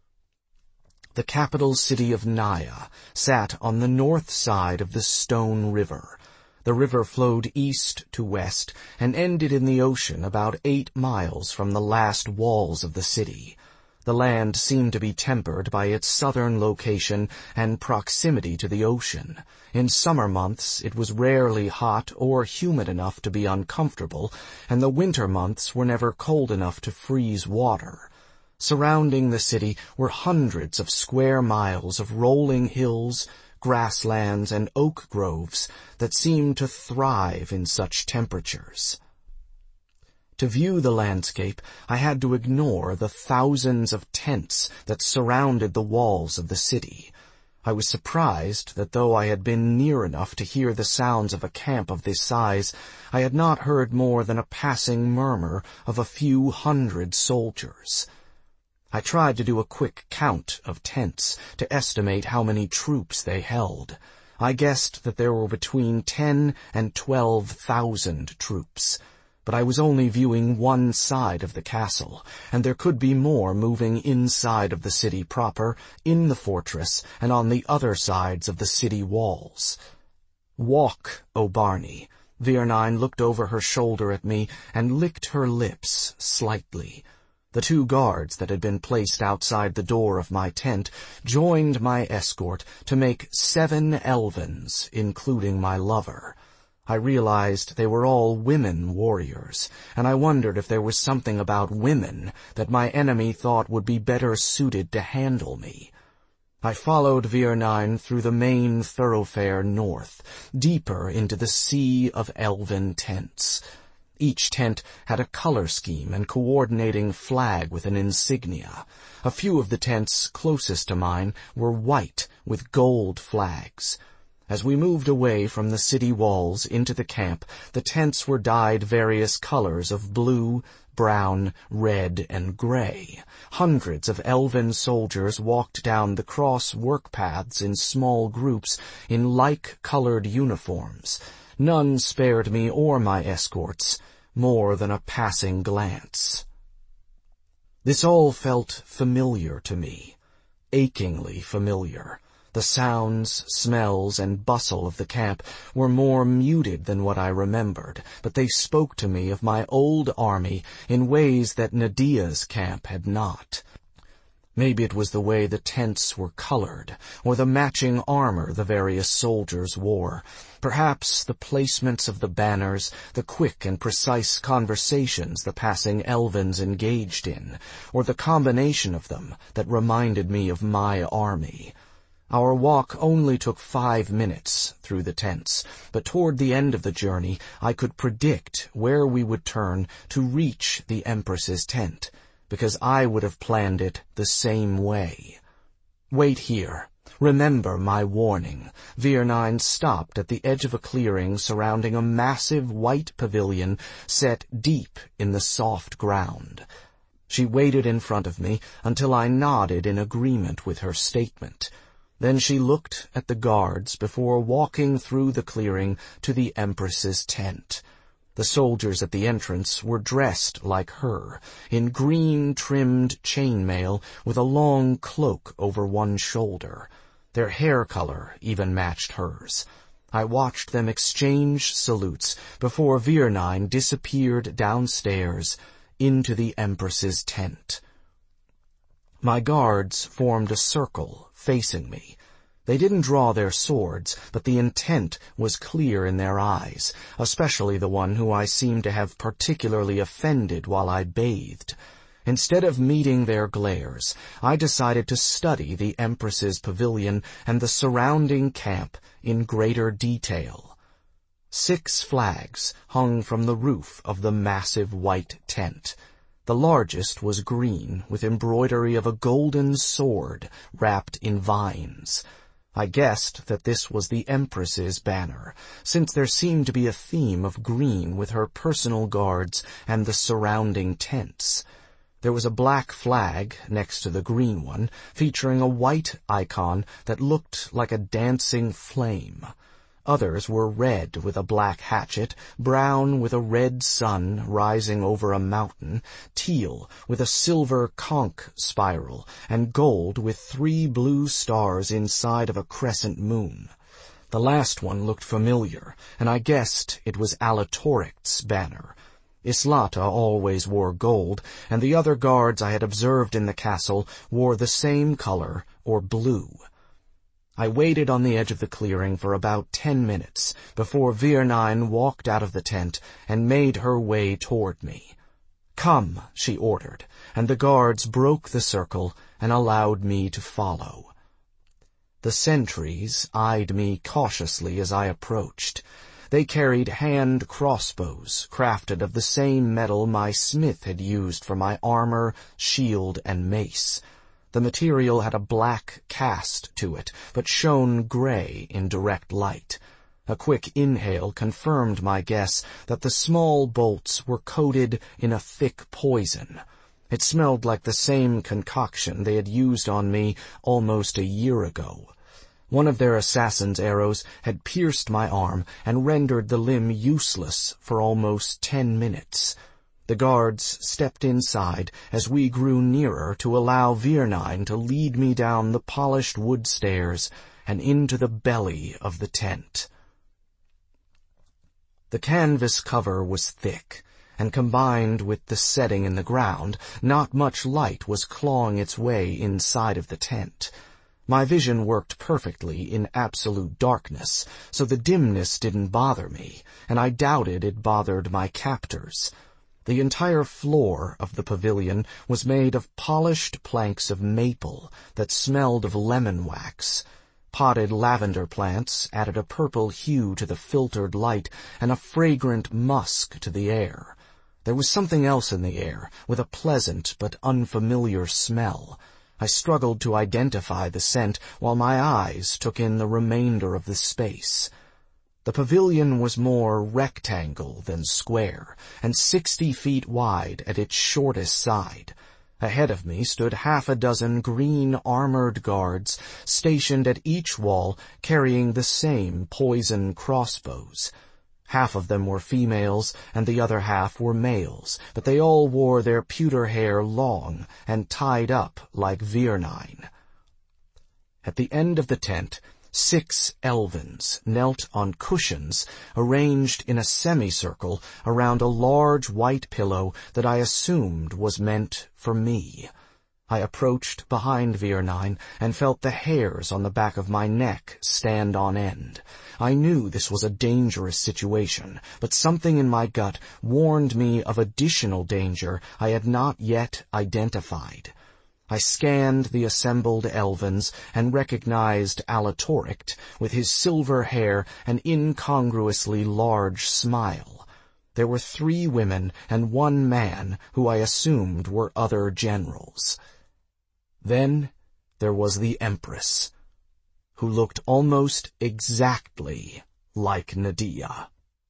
The capital city of Naya sat on the north side of the Stone River. The river flowed east to west and ended in the ocean about eight miles from the last walls of the city. The land seemed to be tempered by its southern location and proximity to the ocean. In summer months it was rarely hot or humid enough to be uncomfortable, and the winter months were never cold enough to freeze water. Surrounding the city were hundreds of square miles of rolling hills, grasslands, and oak groves that seemed to thrive in such temperatures. To view the landscape, I had to ignore the thousands of tents that surrounded the walls of the city. I was surprised that though I had been near enough to hear the sounds of a camp of this size, I had not heard more than a passing murmur of a few hundred soldiers. I tried to do a quick count of tents to estimate how many troops they held. I guessed that there were between ten and twelve thousand troops. But I was only viewing one side of the castle, and there could be more moving inside of the city proper, in the fortress, and on the other sides of the city walls. "Walk, O Barney." Virnine looked over her shoulder at me and licked her lips slightly. The two guards that had been placed outside the door of my tent joined my escort to make seven elvens, including my lover. I realized they were all women warriors, and I wondered if there was something about women that my enemy thought would be better suited to handle me. I followed Virnine through the main thoroughfare north, deeper into the sea of elven tents. Each tent had a color scheme and coordinating flag with an insignia. A few of the tents closest to mine were white with gold flags. As we moved away from the city walls into the camp, the tents were dyed various colors of blue, brown, red, and gray. Hundreds of elven soldiers walked down the cross work paths in small groups in like-colored uniforms. None spared me or my escorts more than a passing glance. This all felt familiar to me, achingly familiar. The sounds, smells, and bustle of the camp were more muted than what I remembered, but they spoke to me of my old army in ways that Nadia's camp had not. Maybe it was the way the tents were colored, or the matching armor the various soldiers wore. Perhaps the placements of the banners, the quick and precise conversations the passing elvens engaged in, or the combination of them that reminded me of my army. Our walk only took five minutes through the tents, but toward the end of the journey I could predict where we would turn to reach the Empress's tent, because I would have planned it the same way. "Wait here. Remember my warning." Virnine stopped at the edge of a clearing surrounding a massive white pavilion set deep in the soft ground. She waited in front of me until I nodded in agreement with her statement. Then she looked at the guards before walking through the clearing to the Empress's tent. The soldiers at the entrance were dressed like her, in green-trimmed chainmail with a long cloak over one shoulder. Their hair color even matched hers. I watched them exchange salutes before Virnine disappeared downstairs into the Empress's tent. My guards formed a circle facing me. They didn't draw their swords, but the intent was clear in their eyes, especially the one who I seemed to have particularly offended while I bathed. Instead of meeting their glares, I decided to study the Empress's pavilion and the surrounding camp in greater detail. Six flags hung from the roof of the massive white tent. The largest was green, with embroidery of a golden sword wrapped in vines. I guessed that this was the Empress's banner, since there seemed to be a theme of green with her personal guards and the surrounding tents. There was a black flag next to the green one, featuring a white icon that looked like a dancing flame. Others were red with a black hatchet, brown with a red sun rising over a mountain, teal with a silver conch spiral, and gold with three blue stars inside of a crescent moon. The last one looked familiar, and I guessed it was Alatoric's banner. Islata always wore gold, and the other guards I had observed in the castle wore the same color, or blue. I waited on the edge of the clearing for about ten minutes before Virnine walked out of the tent and made her way toward me. "Come," she ordered, and the guards broke the circle and allowed me to follow. The sentries eyed me cautiously as I approached. They carried hand crossbows, crafted of the same metal my smith had used for my armor, shield, and mace. The material had a black cast to it, but shone gray in direct light. A quick inhale confirmed my guess that the small bolts were coated in a thick poison. It smelled like the same concoction they had used on me almost a year ago. One of their assassin's arrows had pierced my arm and rendered the limb useless for almost ten minutes. The guards stepped inside as we grew nearer to allow Virnine to lead me down the polished wood stairs and into the belly of the tent. The canvas cover was thick, and combined with the setting in the ground, not much light was clawing its way inside of the tent. My vision worked perfectly in absolute darkness, so the dimness didn't bother me, and I doubted it bothered my captors. The entire floor of the pavilion was made of polished planks of maple that smelled of lemon wax. Potted lavender plants added a purple hue to the filtered light and a fragrant musk to the air. There was something else in the air, with a pleasant but unfamiliar smell. I struggled to identify the scent while my eyes took in the remainder of the space. The pavilion was more rectangle than square, and sixty feet wide at its shortest side. Ahead of me stood half a dozen green armored guards, stationed at each wall, carrying the same poison crossbows. Half of them were females, and the other half were males, but they all wore their pewter hair long and tied up like Virnine. At the end of the tent, six elvins knelt on cushions arranged in a semicircle around a large white pillow that I assumed was meant for me. I approached behind Virnine and felt the hairs on the back of my neck stand on end. I knew this was a dangerous situation, but something in my gut warned me of additional danger I had not yet identified. I scanned the assembled elvins and recognized Alatorict with his silver hair and incongruously large smile. There were three women and one man who I assumed were other generals. Then there was the Empress, who looked almost exactly like Nadia.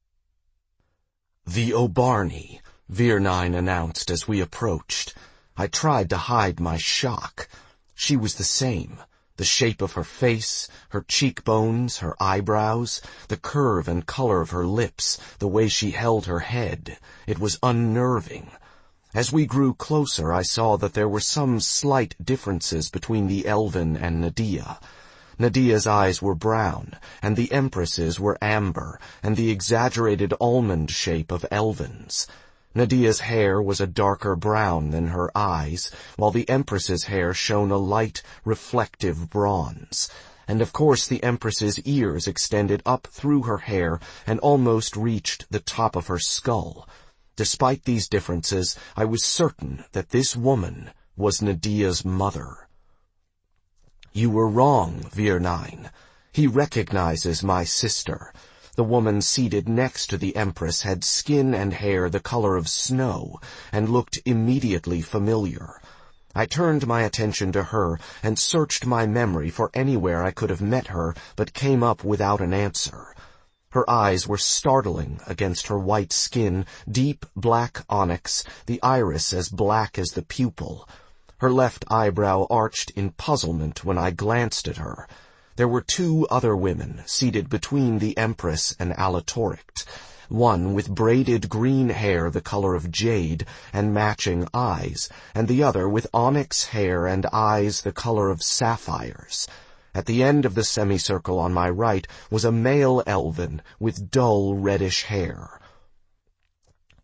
"The Obarni," Virnine announced as we approached. I tried to hide my shock. She was the same. The shape of her face, her cheekbones, her eyebrows, the curve and color of her lips, the way she held her head. It was unnerving. As we grew closer, I saw that there were some slight differences between the elven and Nadia. Nadia's eyes were brown, and the Empress's were amber, and the exaggerated almond shape of elven's. Nadia's hair was a darker brown than her eyes, while the Empress's hair shone a light, reflective bronze. And of course the Empress's ears extended up through her hair and almost reached the top of her skull. Despite these differences, I was certain that this woman was Nadia's mother. "You were wrong, Virnine. He recognizes my sister." The woman seated next to the Empress had skin and hair the color of snow and looked immediately familiar. I turned my attention to her and searched my memory for anywhere I could have met her, but came up without an answer. Her eyes were startling against her white skin, deep black onyx, the iris as black as the pupil. Her left eyebrow arched in puzzlement when I glanced at her. There were two other women seated between the Empress and Alatorict, one with braided green hair the color of jade and matching eyes, and the other with onyx hair and eyes the color of sapphires. At the end of the semicircle on my right was a male elven with dull reddish hair.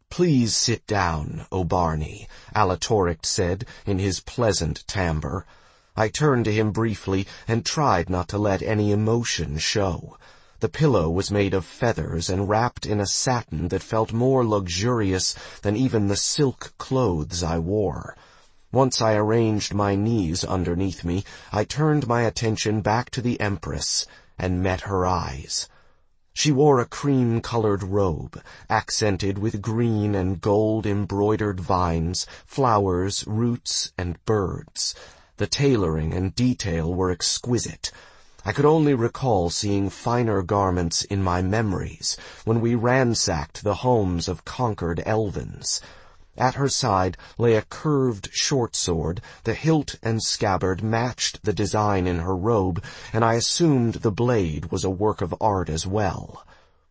"Please sit down, O Barney," Alatorix said in his pleasant timbre. I turned to him briefly and tried not to let any emotion show. The pillow was made of feathers and wrapped in a satin that felt more luxurious than even the silk clothes I wore. Once I arranged my knees underneath me, I turned my attention back to the Empress and met her eyes. She wore a cream-colored robe, accented with green and gold-embroidered vines, flowers, roots, and birds. The tailoring and detail were exquisite. I could only recall seeing finer garments in my memories when we ransacked the homes of conquered Elvins. At her side lay a curved short sword. The hilt and scabbard matched the design in her robe, and I assumed the blade was a work of art as well.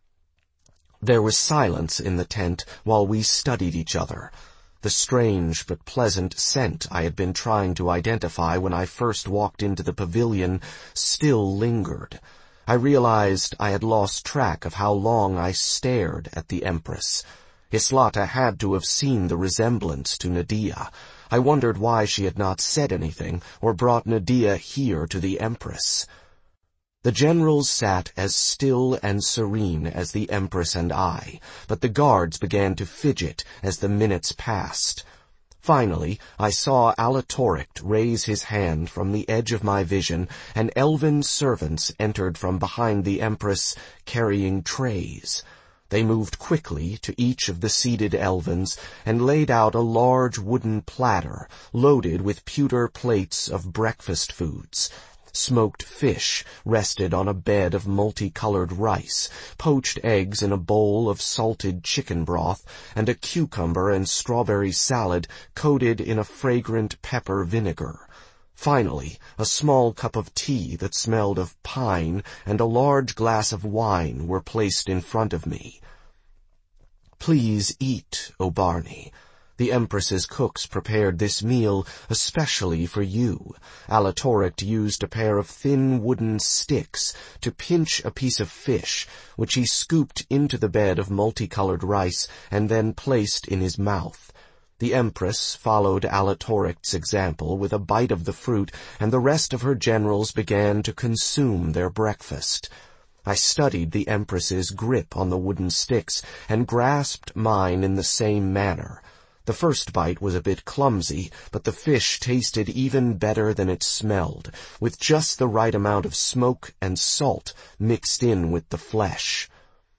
There was silence in the tent while we studied each other. The strange but pleasant scent I had been trying to identify when I first walked into the pavilion still lingered. I realized I had lost track of how long I stared at the Empress. Yslata had to have seen the resemblance to Nadia. I wondered why she had not said anything or brought Nadia here to the Empress. The generals sat as still and serene as the Empress and I, but the guards began to fidget as the minutes passed. Finally, I saw Alatorix raise his hand from the edge of my vision, and elven servants entered from behind the Empress carrying trays. They moved quickly to each of the seated Elvins and laid out a large wooden platter loaded with pewter plates of breakfast foods. Smoked fish rested on a bed of multicolored rice, poached eggs in a bowl of salted chicken broth, and a cucumber and strawberry salad coated in a fragrant pepper vinegar. Finally, a small cup of tea that smelled of pine and a large glass of wine were placed in front of me. "Please eat, O Barney. The Empress's cooks prepared this meal especially for you." Alatorix used a pair of thin wooden sticks to pinch a piece of fish, which he scooped into the bed of multicolored rice and then placed in his mouth. The Empress followed Alatorix's example with a bite of the fruit, and the rest of her generals began to consume their breakfast. I studied the Empress's grip on the wooden sticks and grasped mine in the same manner. The first bite was a bit clumsy, but the fish tasted even better than it smelled, with just the right amount of smoke and salt mixed in with the flesh.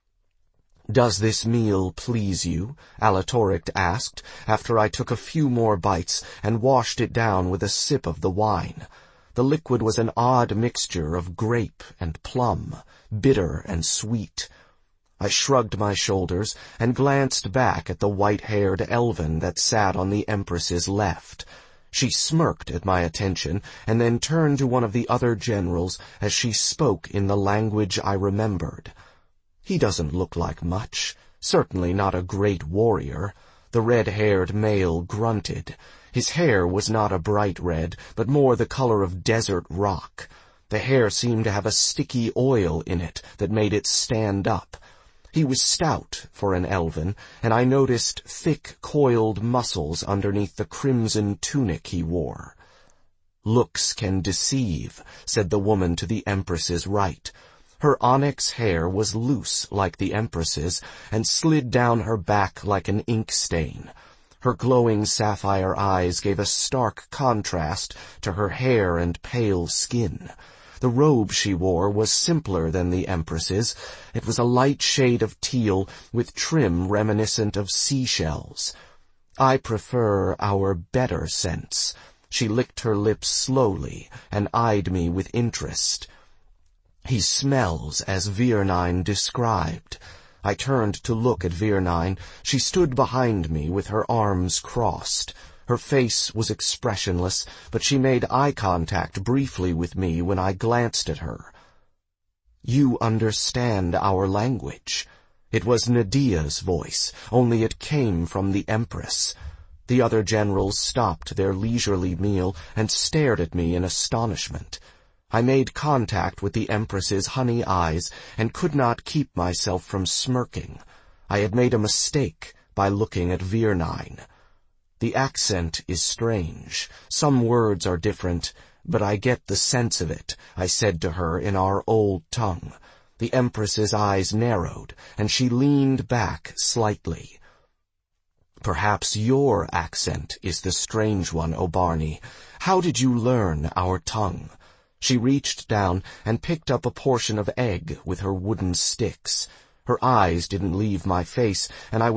"Does this meal please you?" Alatorix asked, after I took a few more bites and washed it down with a sip of the wine. The liquid was an odd mixture of grape and plum, bitter and sweet. I shrugged my shoulders and glanced back at the white-haired elven that sat on the Empress's left. She smirked at my attention and then turned to one of the other generals as she spoke in the language I remembered. "He doesn't look like much, certainly not a great warrior." The red-haired male grunted. His hair was not a bright red, but more the color of desert rock. The hair seemed to have a sticky oil in it that made it stand up. He was stout for an elven, and I noticed thick, coiled muscles underneath the crimson tunic he wore. "Looks can deceive," said the woman to the Empress's right. Her onyx hair was loose like the Empress's and slid down her back like an ink stain. Her glowing sapphire eyes gave a stark contrast to her hair and pale skin. The robe she wore was simpler than the Empress's. It was a light shade of teal with trim reminiscent of seashells. "I prefer our better scents." She licked her lips slowly and eyed me with interest. "He smells as Virnine described." I turned to look at Virnine. She stood behind me with her arms crossed. Her face was expressionless, but she made eye contact briefly with me when I glanced at her. "You understand our language." It was Nadia's voice, only it came from the Empress. The other generals stopped their leisurely meal and stared at me in astonishment. I made contact with the Empress's honey eyes and could not keep myself from smirking. I had made a mistake, by looking at Virnine. The accent is strange. Some words are different, but I get the sense of it, I said to her in our old tongue. The Empress's eyes narrowed, and she leaned back slightly. Perhaps your accent is the strange one, O Barney. How did you learn our tongue? She reached down and picked up a portion of egg with her wooden sticks. Her eyes didn't leave my face, and I